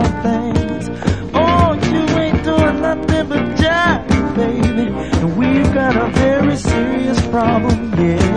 our things. Oh, you ain't doing nothing but jive, baby. And we've got a very serious problem, yeah.